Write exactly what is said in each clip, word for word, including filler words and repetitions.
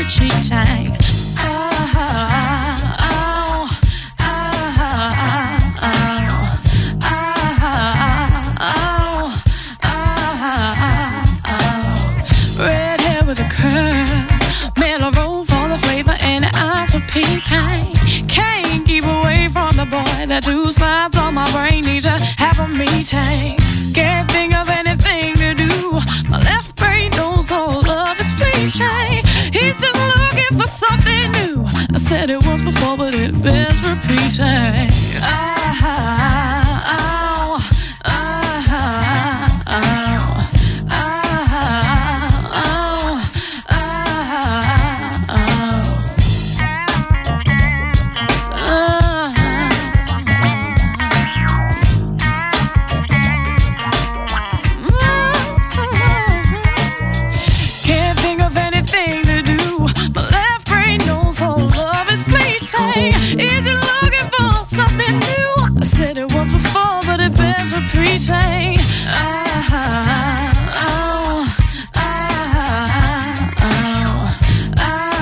cheating. That two sides on my brain need to have a meeting. Can't think of anything to do. My left brain knows all love is fleeting. He's just looking for something new. I said it once before, but it bears repeating. Oh, oh, oh, oh, is it looking for something new? I said it once before, but it bears repeating. Oh, oh, oh, oh, oh,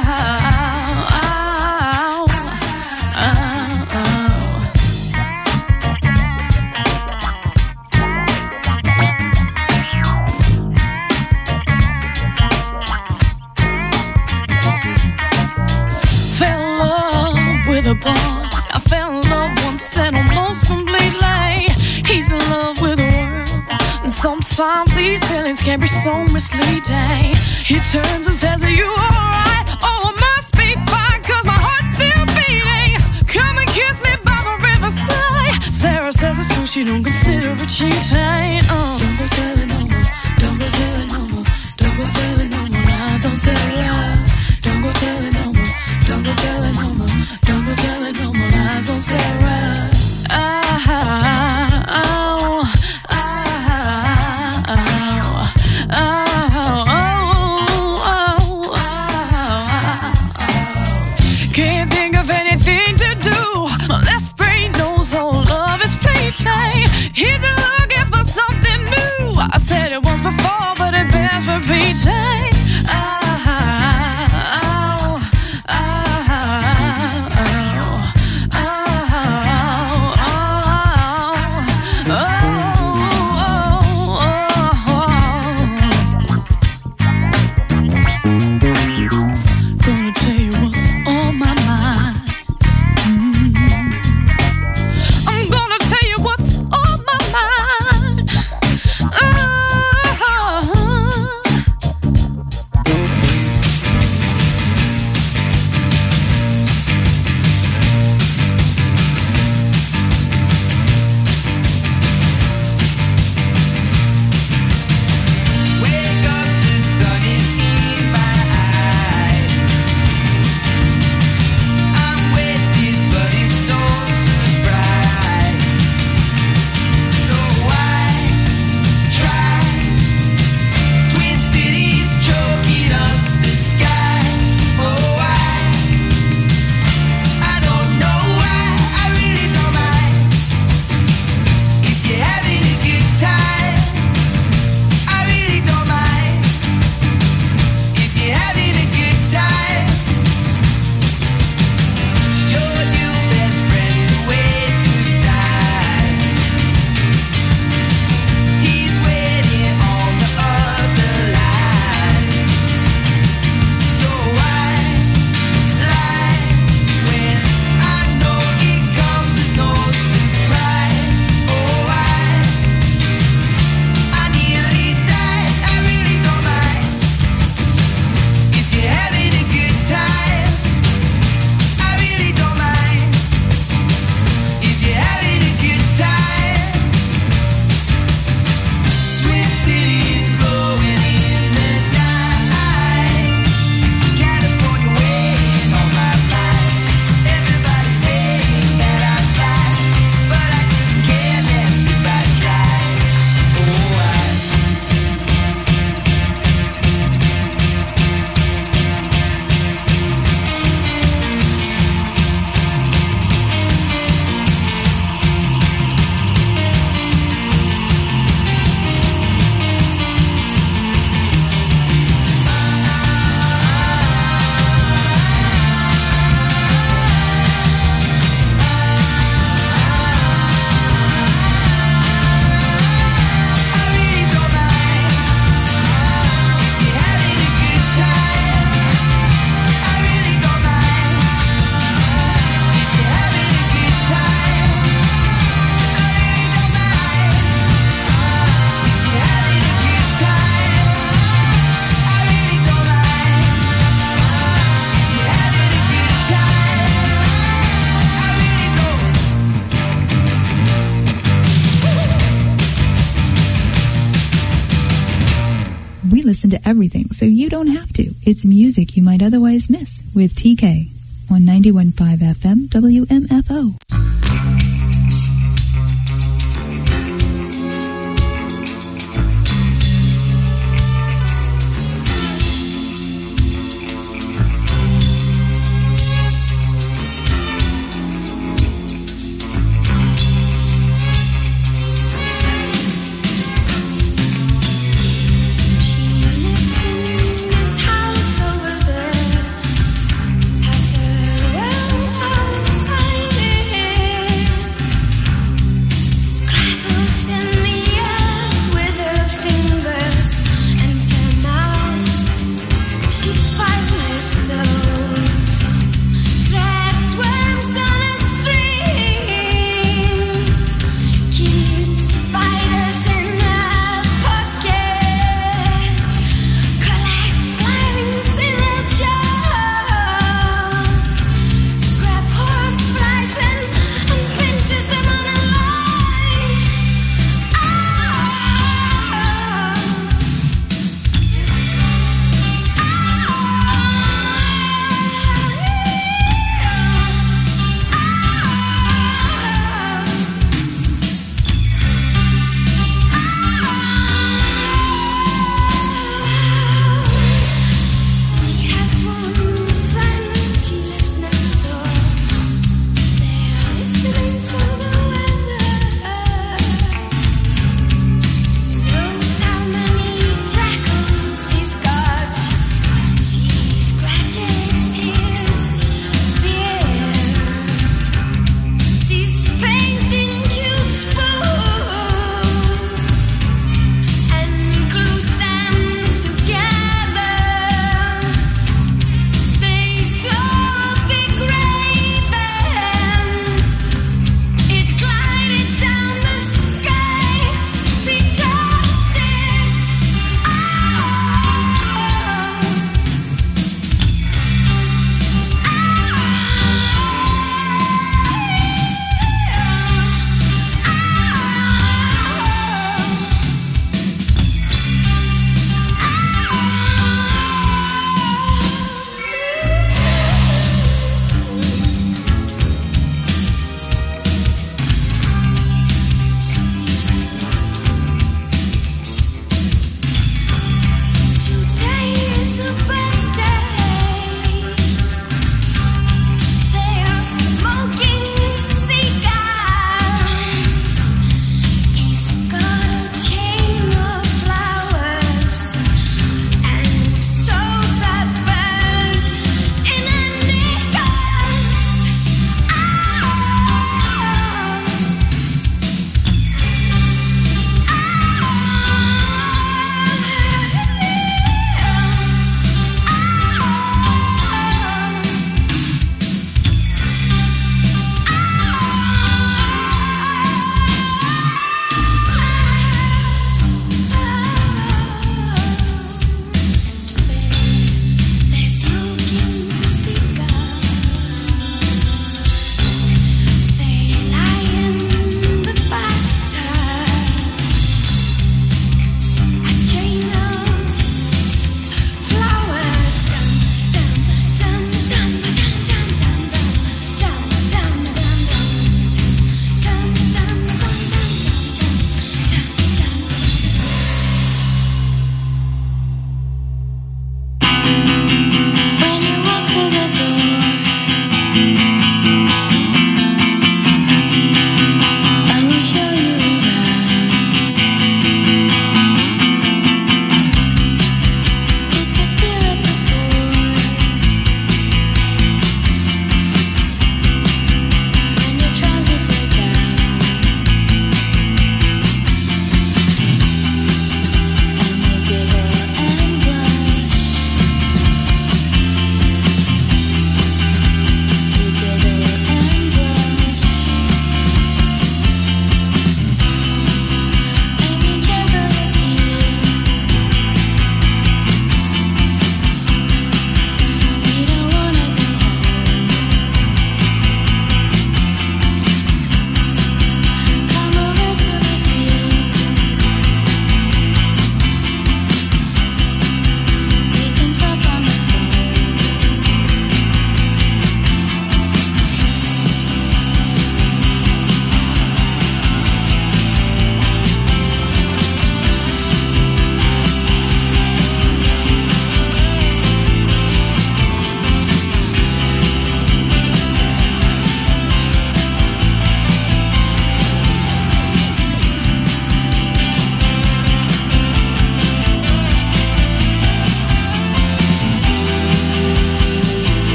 fell in love with a boy. I fell in love once and almost completely. He's in love with the world, and sometimes these feelings can be so misleading. He turns and says, are you alright? Oh, I must be fine, cause my heart's still beating. Come and kiss me by the riverside. Sarah says it's cool, she don't consider it cheating. uh. Don't go telling no more, don't go telling no more, don't go telling no more lies on Sarah. Don't go telling no more, don't go telling no more, don't go telling no more lies on Sarah. Oh, oh, oh, oh, oh, oh, oh. Can't think of anything to do. My left brain knows all love is fleeting. He's looking for something new. I said it once before, but it bears repeating. Oh, listen to everything, so you don't have to. It's music you might otherwise miss with T K on ninety-one point five F M W M F O. Outside it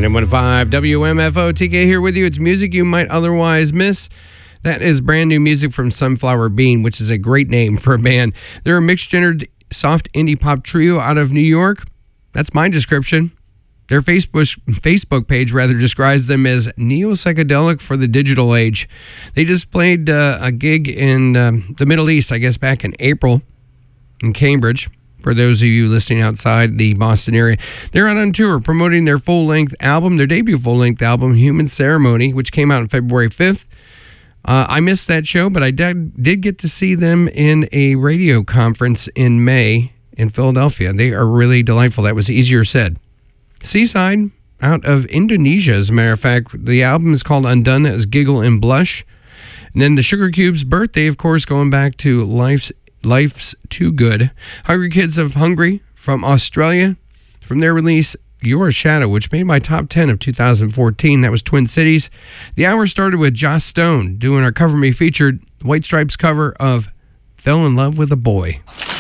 ninety-one point five W M F O. T K here with you. It's music you might otherwise miss. That is brand new music from Sunflower Bean, which is a great name for a band. They're a mixed-gendered soft indie pop trio out of New York. That's my description. Their Facebook Facebook page rather describes them as neo-psychedelic for the digital age. They just played uh, a gig in um, the Middle East, I guess, back in April in Cambridge. For those of you listening outside the Boston area, they're out on tour promoting their full-length album, their debut full-length album, Human Ceremony, which came out on February fifth. Uh, I missed that show, but I did, did get to see them in a radio conference in May in Philadelphia. They are really delightful. That was easier said. Seaside, out of Indonesia, as a matter of fact. The album is called Undone as Giggle and Blush. And then the Sugar Cube's birthday, of course, going back to Life's Life's Too Good. Hungry Kids of Hungry from Australia. From their release, Your Shadow, which made my top ten of two thousand fourteen. That was Twin Cities. The hour started with Joss Stone doing our Cover Me featured White Stripes cover of Fell in Love with a Boy.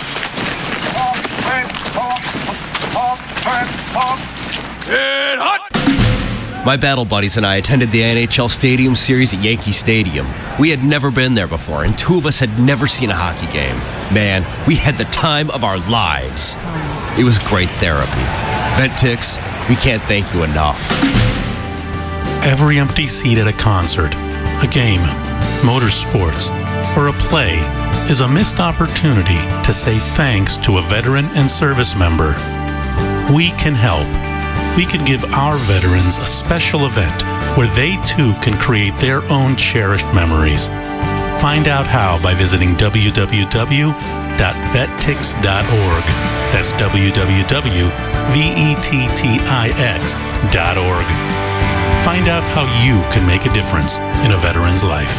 Get hot! My battle buddies and I attended the N H L Stadium Series at Yankee Stadium. We had never been there before, and two of us had never seen a hockey game. Man, we had the time of our lives. It was great therapy. Ventix, we can't thank you enough. Every empty seat at a concert, a game, motorsports, or a play is a missed opportunity to say thanks to a veteran and service member. We can help. We can give our veterans a special event where they too can create their own cherished memories. Find out how by visiting w w w dot vettix dot org. That's w w w dot vettix dot org. Find out how you can make a difference in a veteran's life.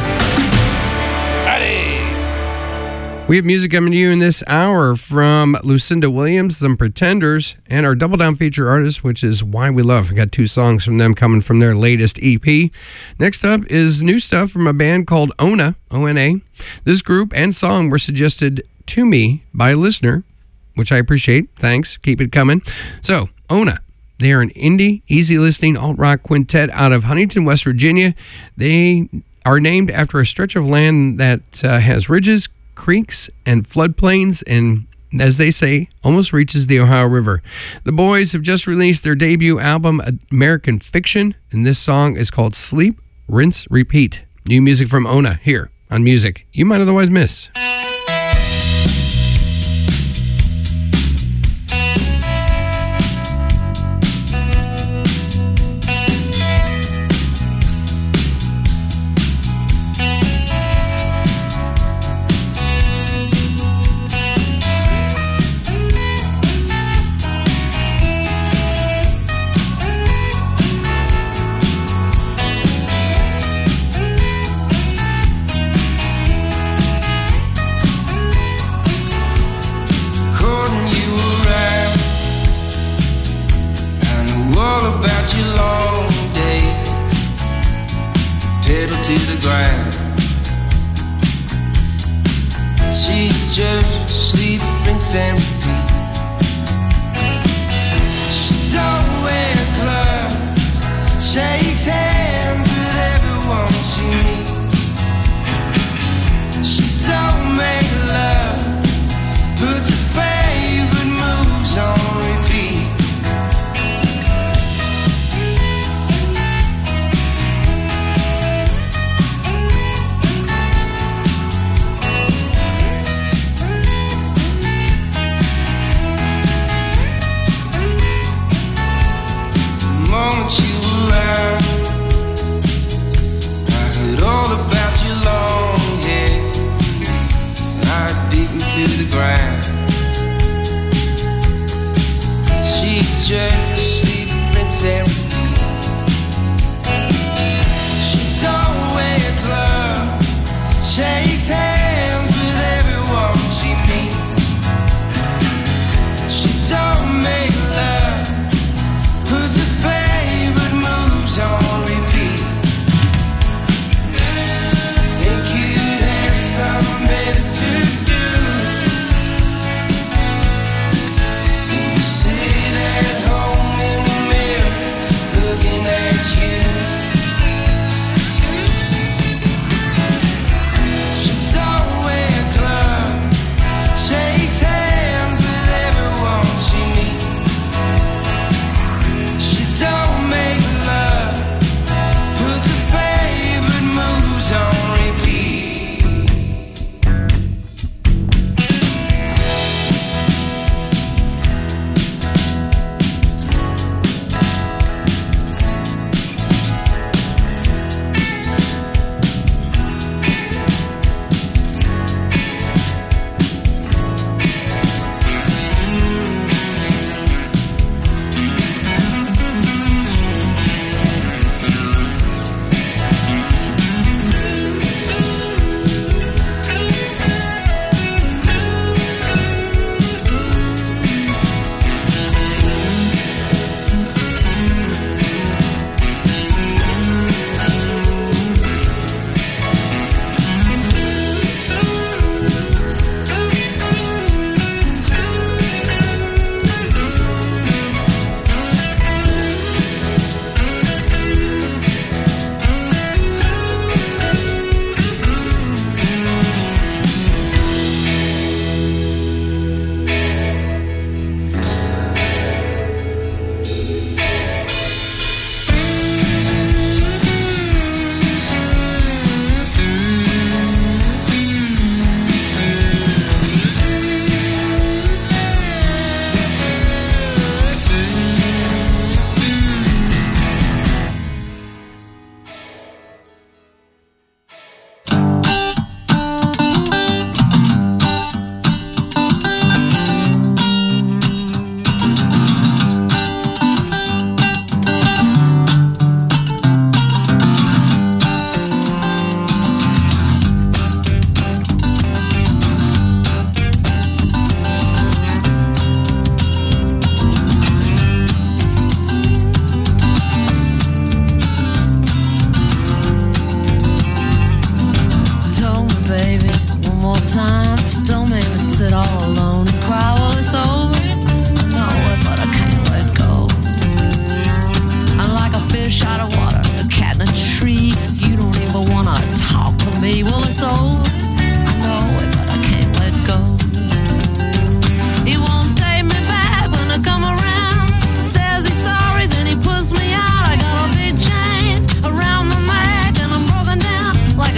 We have music coming to you in this hour from Lucinda Williams, Them Pretenders, and our Double Down feature artist, which is Why We Love. We got two songs from them coming from their latest E P. Next up is new stuff from a band called Ona, O N A. This group and song were suggested to me by a listener, which I appreciate. Thanks. Keep it coming. So, Ona. They are an indie, easy-listening alt-rock quintet out of Huntington, West Virginia. They are named after a stretch of land that uh, has ridges, creeks, and floodplains, and as they say, almost reaches the Ohio River. The boys have just released their debut album, American Fiction, and this song is called Sleep, Rinse, Repeat. New music from Ona here on Music You Might Otherwise Miss. moment you arrive,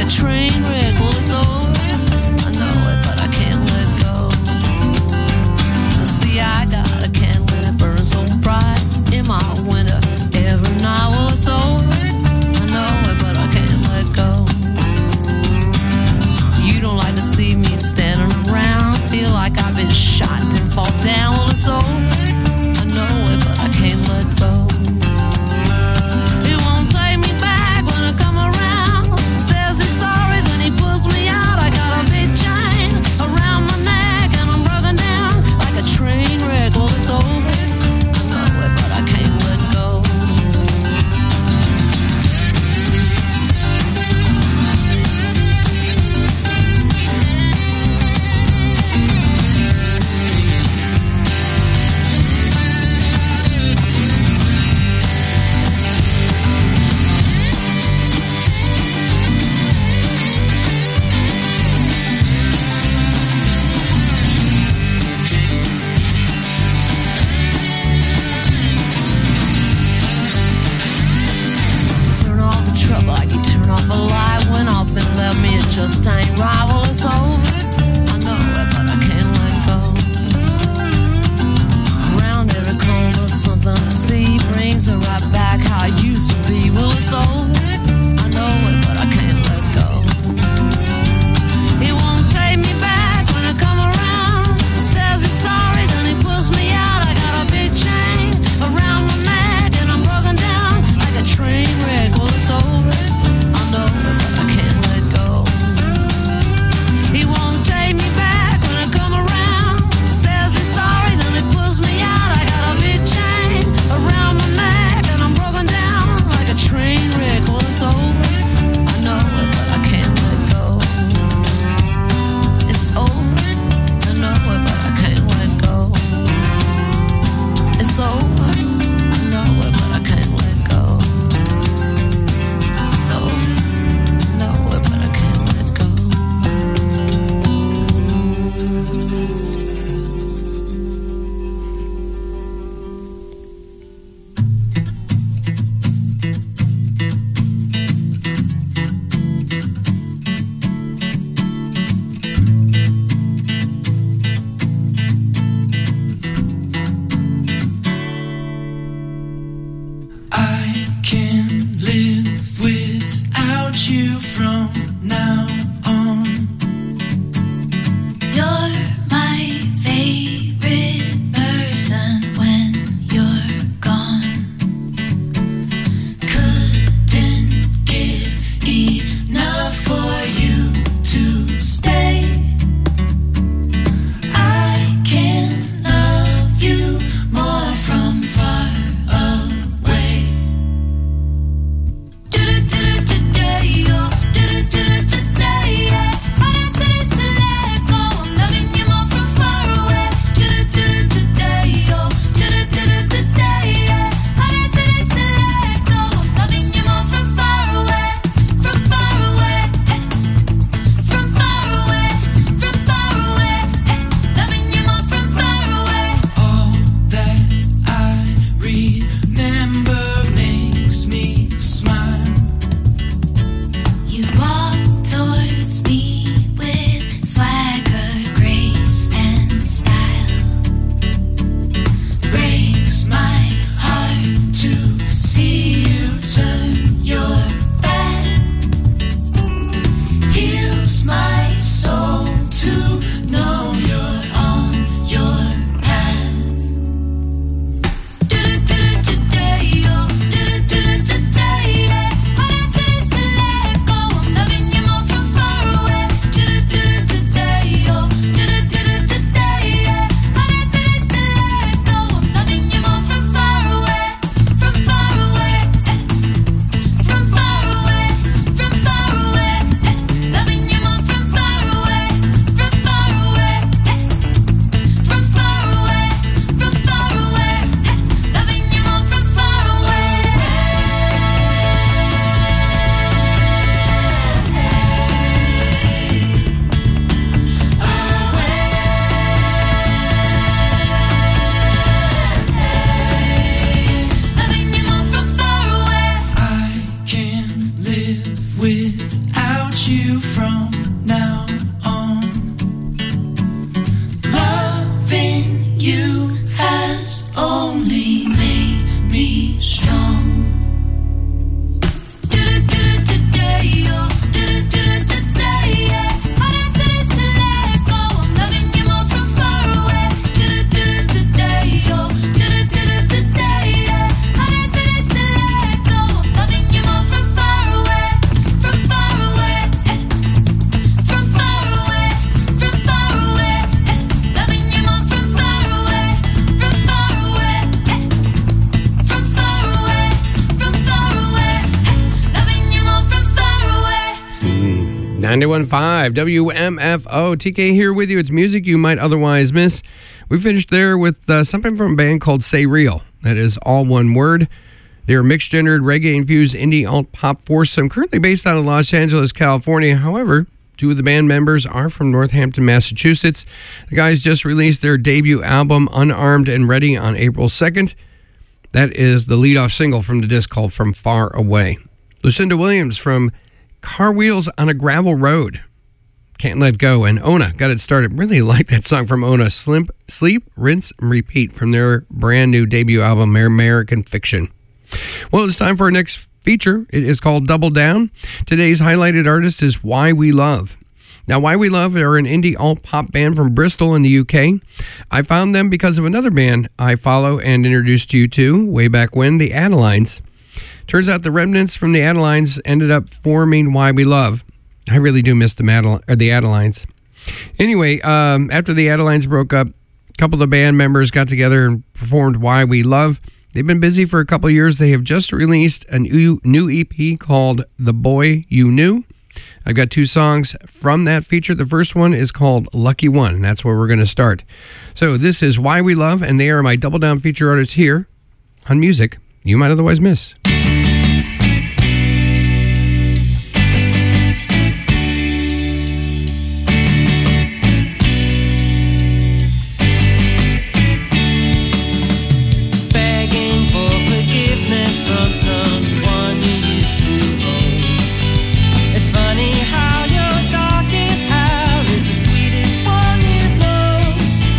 train wreck. Well, it's over. I know it, but I can't let go. See, I got a candle that burns so bright in my window every night. Well, it's over. I know it, but I can't let go. You don't like to see me standing around. Feel like I've been shot and fall down. Well, it's over. I know it, but I can't let go. It won't take me back when I come around. Says he's sorry, then he pulls me out. I got a big chain around my neck and I'm broken down like a train wreck. Well, it's over. I know it, but I can't let go. Left me, it just ain't right. Well, it's over. I know it, but I can't let go. Around every corner, something I see brings her right back how I used to be. Well, it's over. I know it, but I can't let go. He won't take me back when I come around. Says he's sorry, then he pulls me out. I got a big chain around my neck and I'm broken down like a train wreck. Well, it's over. I know it, but I can't let go. He won't take me back when I come around. Says he's sorry, then he pulls me out. I got a big chain around my neck and I'm broken down like a train wreck. Well, it's over. I know it, but I can't let go. It's over. I know it, but I can't let go. It's over. I know it, but I can't let go. It's over. I know it, but I can't let go. I can't live without you from now on. You're my favorite person when you're gone. Couldn't give enough for you to stay. I can't love you more from far away. Do-do-do-do-today, oh, do-do-do-do-today, yeah. Hardest it is to let go. I'm loving you more from far away. Do-do-do-do-today, oh, do-do-do-do-today, yeah. Hardest it is to let go. I'm loving you more from far away, from far away, eh. From far away, from far away, eh. Loving you more from far away. All that I remember makes me smile. You walk towards me with swagger, grace, and style. Breaks my heart to see you turn your back. Heals my soul to know you're on your path. Do-do-do-do-today, oh, do-do-do-do-today, yeah. Hardest it is to let go. I'm loving you from now on. Loving you has only made me strong. Today, oh, today, yeah. Hardest it is to let go. I'm loving you more from far away. Today, oh, today, yeah. Hardest it is to let go. I'm loving you more from far away, from far away, from far away, from far away. Loving you more from far away, from far away, from far away, from far away. Loving you more from far away. ninety-one point five W M F O. T K here with you. It's music you might otherwise miss. We finished there with uh, something from a band called Say Real. That is all one word. They're a mixed-gendered, reggae-infused indie alt-pop foursome currently based out of Los Angeles, California. However, two of the band members are from Northampton, Massachusetts. The guys just released their debut album, Unarmed and Ready, on April second. That is the lead-off single from the disc called From Far Away. Lucinda Williams from Car Wheels on a Gravel Road, Can't Let Go, and Ona got it started. Really like that song from Ona. Sleep, Sleep, Rinse, and Repeat from their brand new debut album, American Fiction. Well, it's time for our next feature. It is called Double Down. Today's highlighted artist is Why We Love. Now, Why We Love are an indie alt-pop band from Bristol in the U K. I found them because of another band I follow and introduced you to way back when, the Adelines. Turns out the remnants from the Adelines ended up forming Why We Love. I really do miss the, Madel- or the Adelines. Anyway, um, after the Adelines broke up, a couple of the band members got together and performed Why We Love. They've been busy for a couple of years. They have just released a new, new E P called The Boy You Knew. I've got two songs from that feature. The first one is called Lucky One, and that's where we're going to start. So this is Why We Love, and they are my Double Down feature artists here on music you might otherwise miss.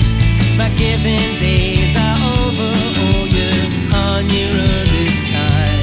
Giving days are over, oh you're on your own this time.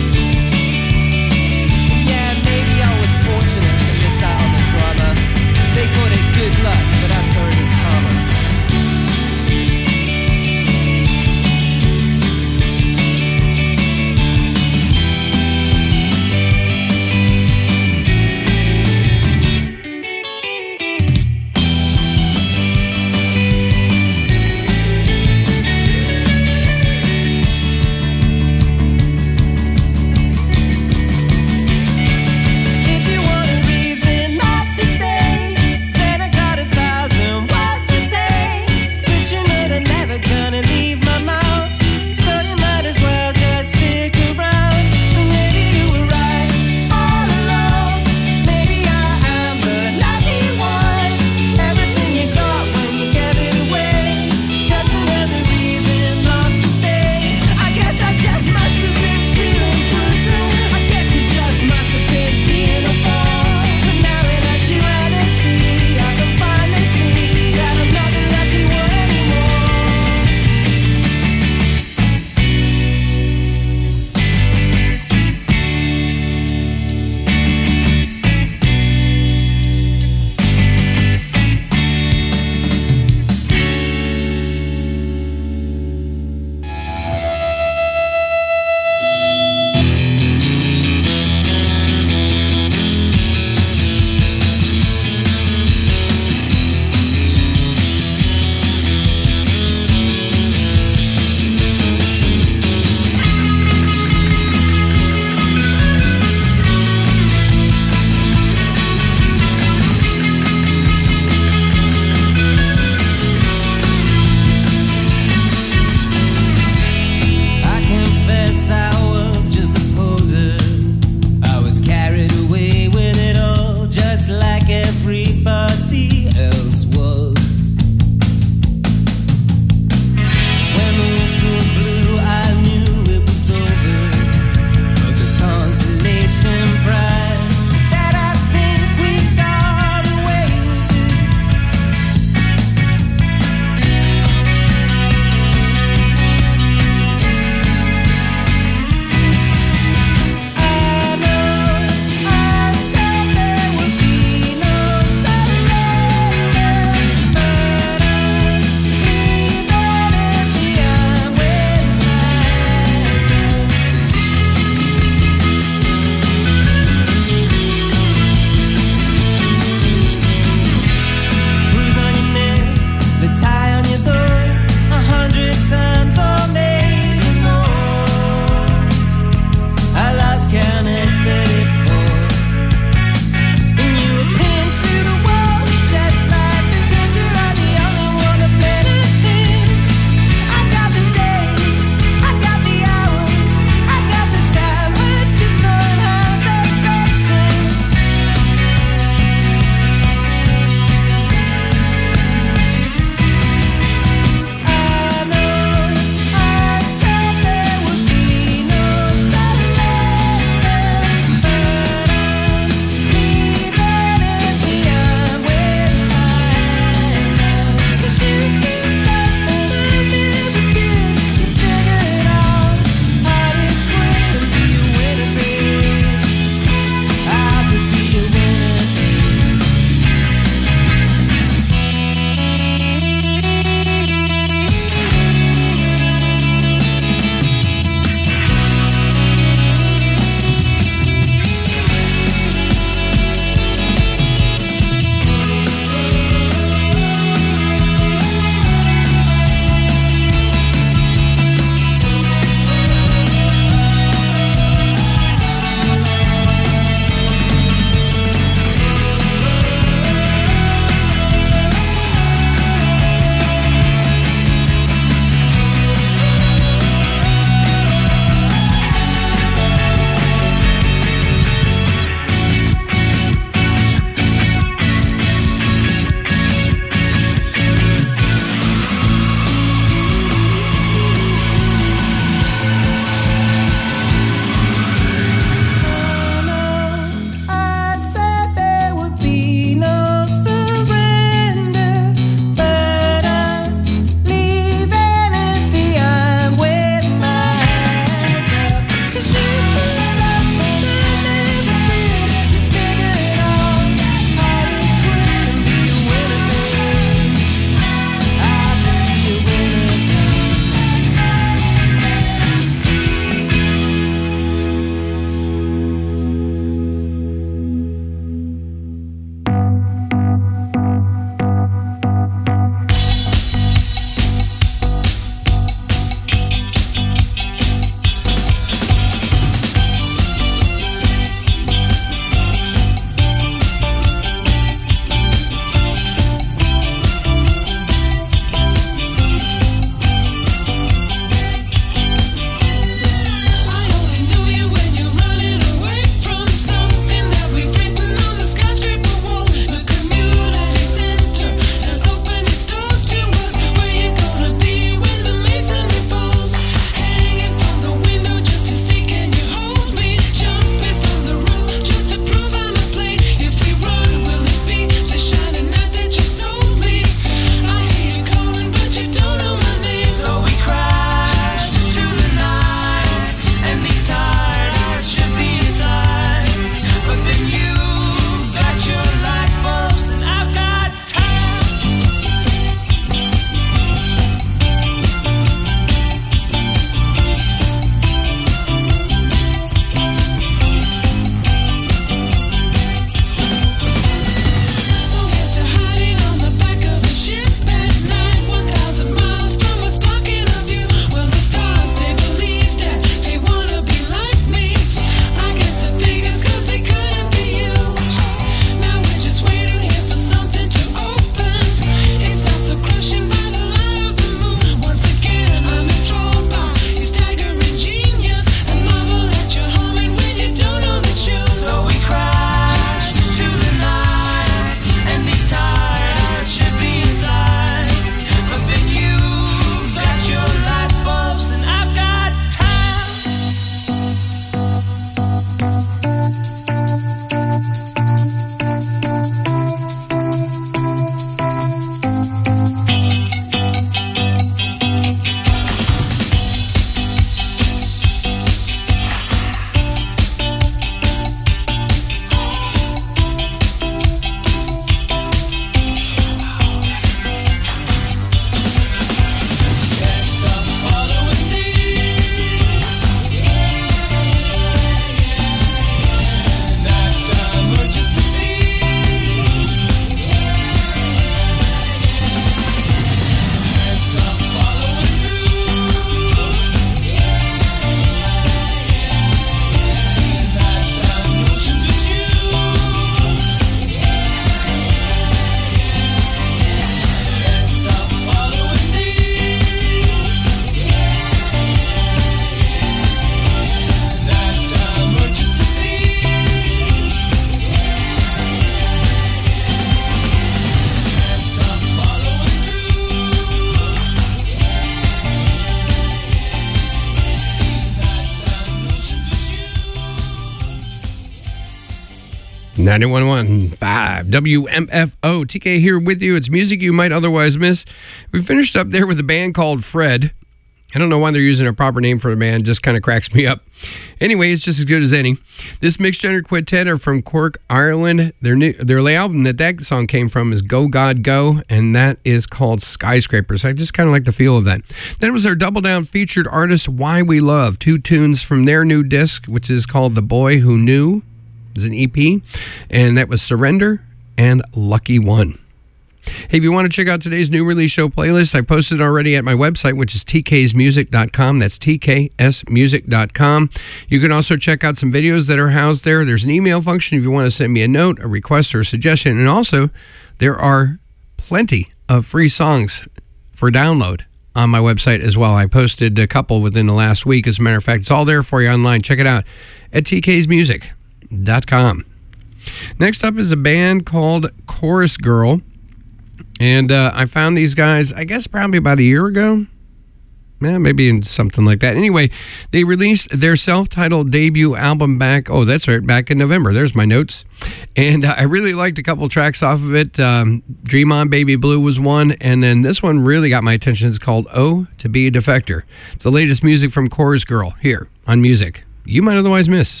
ninety-one point five W M F O. T K here with you. It's music you might otherwise miss. We finished up there with a band called Fred. I don't know why they're using a proper name for a band. Just kind of cracks me up. Anyway, it's just as good as any. This mixed gender quintet are from Cork, Ireland. Their new their album that that song came from is Go God Go, and that is called Skyscrapers. I just kind of like the feel of that. Then it was their double down featured artist Why We Love. Two tunes from their new disc, which is called The Boy Who Knew. It's an E P, and that was Surrender and Lucky One. Hey, if you want to check out today's new release show playlist, I posted already at my website, which is t k s music dot com. That's t k s music dot com. You can also check out some videos that are housed there. There's an email function if you want to send me a note, a request, or a suggestion. And also, there are plenty of free songs for download on my website as well. I posted a couple within the last week. As a matter of fact, it's all there for you online. Check it out at t k s music dot com. Next up is a band called Chorus Girl. And uh, I found these guys, I guess, probably about a year ago. Yeah, maybe in something like that. Anyway, they released their self-titled debut album back, oh, that's right, back in November. There's my notes. And uh, I really liked a couple tracks off of it. Um, Dream On Baby Blue was one. And then this one really got my attention. It's called Oh, to Be a Defector. It's the latest music from Chorus Girl here on Music You Might Otherwise Miss.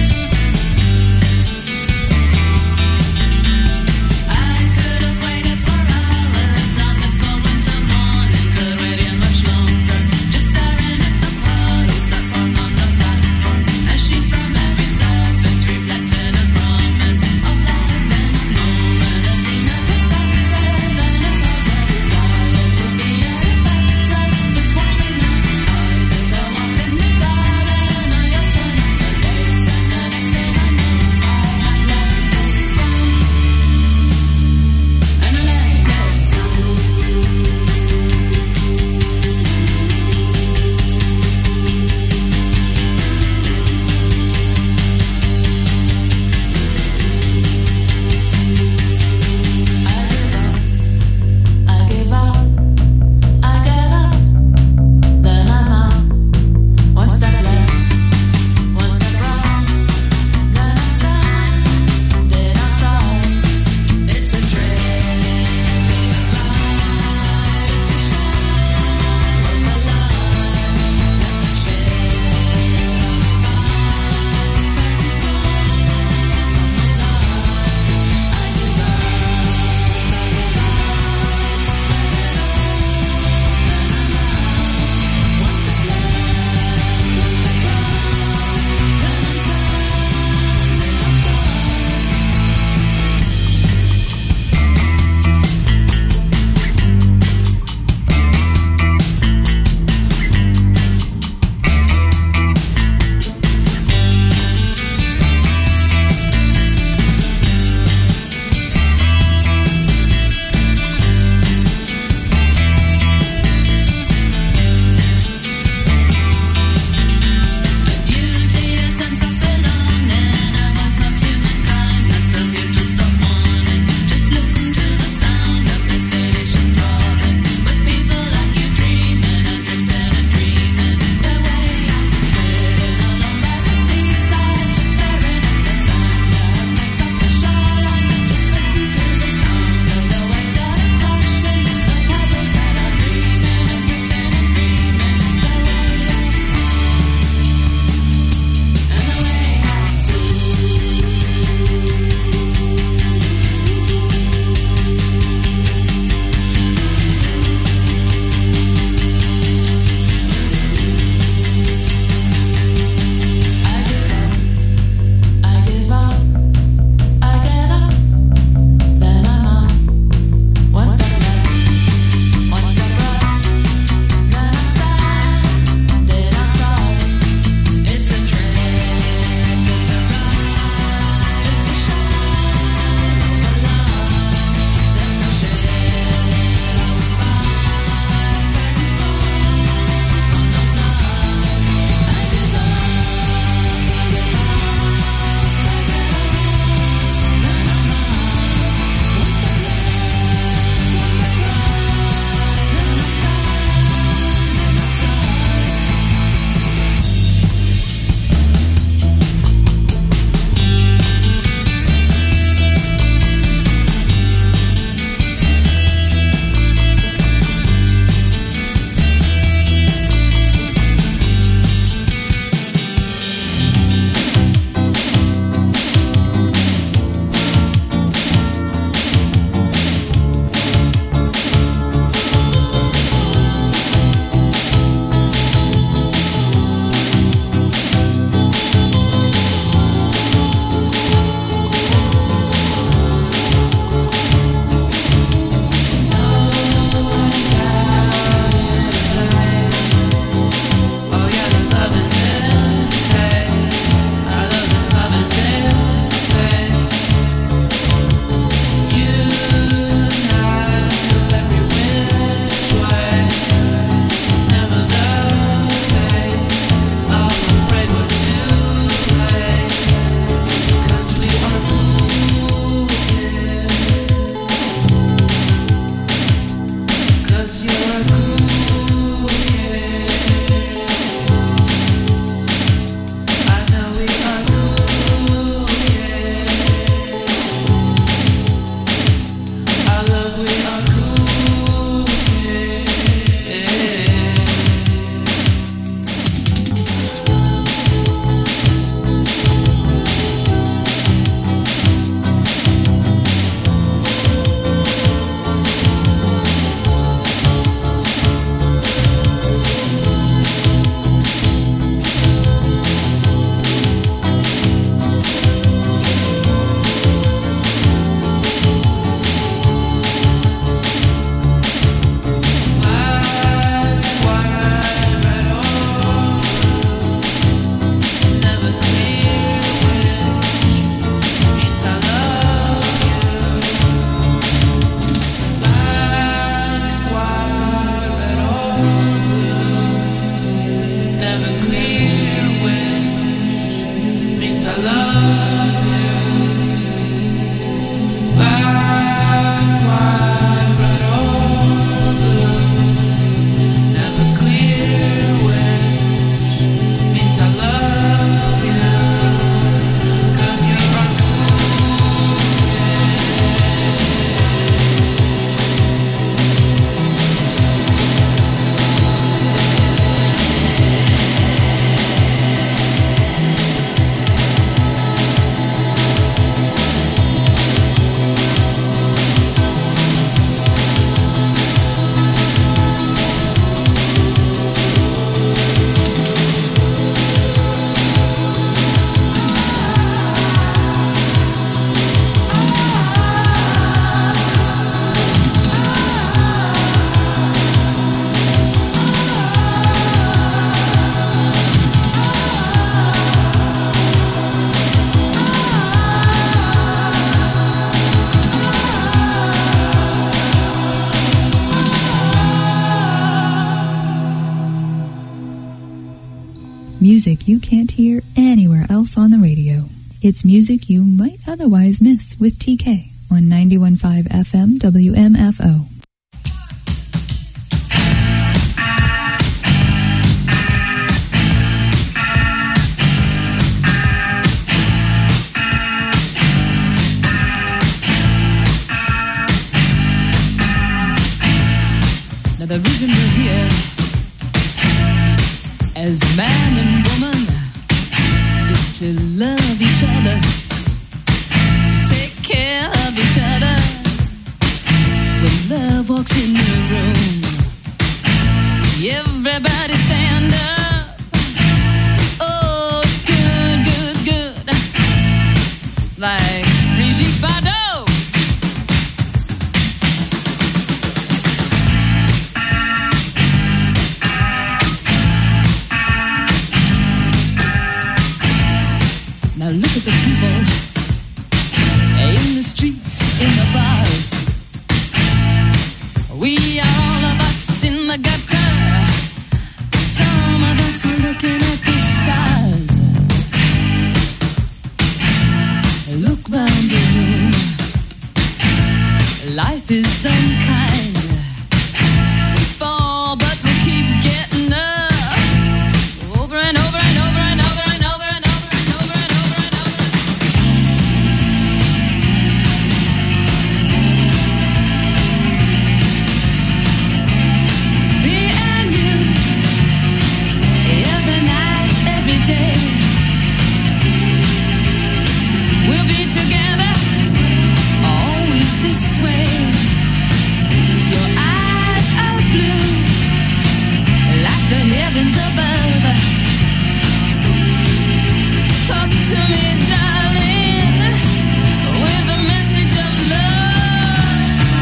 I could have waited for Music you can't hear anywhere else on the radio. It's music you might otherwise miss with T K on ninety-one point five F M W M F O. Now the reason we're here as man and woman is to love each other, take care of each other. When love walks in the room, everybody stand up. Oh, it's good, good, good. Like Brigitte Bardot. Now look at the people in the streets, in the bars. We are all of us in the gutter. Some of us are looking at the stars. Look round the room. Life is unkind. We fall, but we keep getting up. Over and over and over and over and over and over and over and over and over. Me and you, every night, every day. We'll be together, always this way. Your eyes are blue, like the heavens above. Talk to me, darling, with a message of love.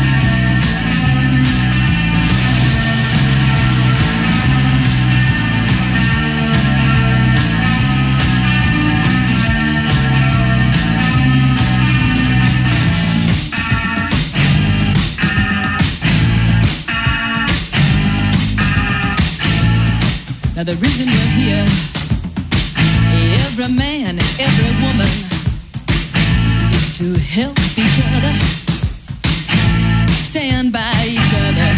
Now the reason we're here, every man, every woman, is to help each other, stand by each other.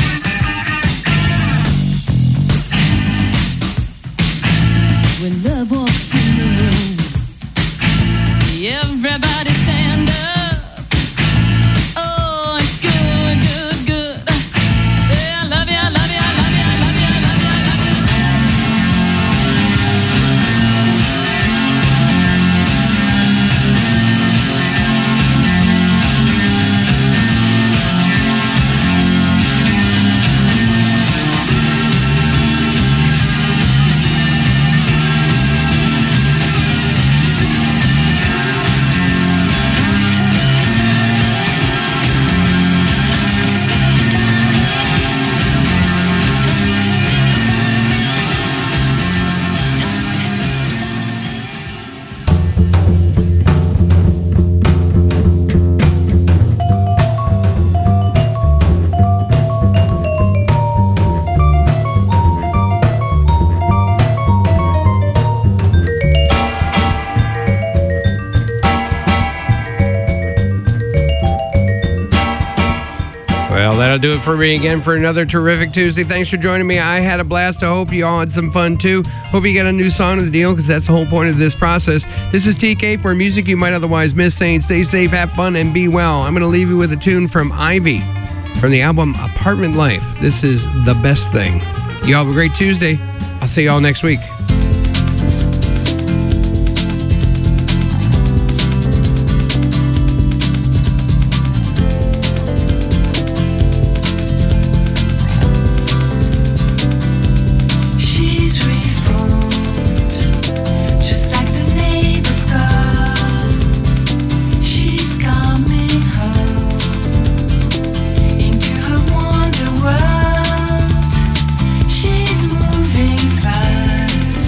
When love walks in the room, everybody stand up. Oh, it's good, good, good. Say I love you, I love you, I love you, I love you, I love you, I love you. Well, that'll do it for me again for another terrific Tuesday. Thanks for joining me. I had a blast. I hope you all had some fun too. Hope you got a new song of the deal because that's the whole point of this process. This is T K for music you might otherwise miss, saying stay safe, have fun, and be well. I'm going to leave you with a tune from Ivy from the album Apartment Life. This is The Best Thing. You all have a great Tuesday. I'll see you all next week. She's reformed, just like the neighbor's girl. She's coming home into her wonder world. She's moving fast.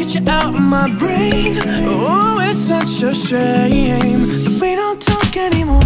get you out of my brain. Oh, it's such a shame that we don't talk anymore.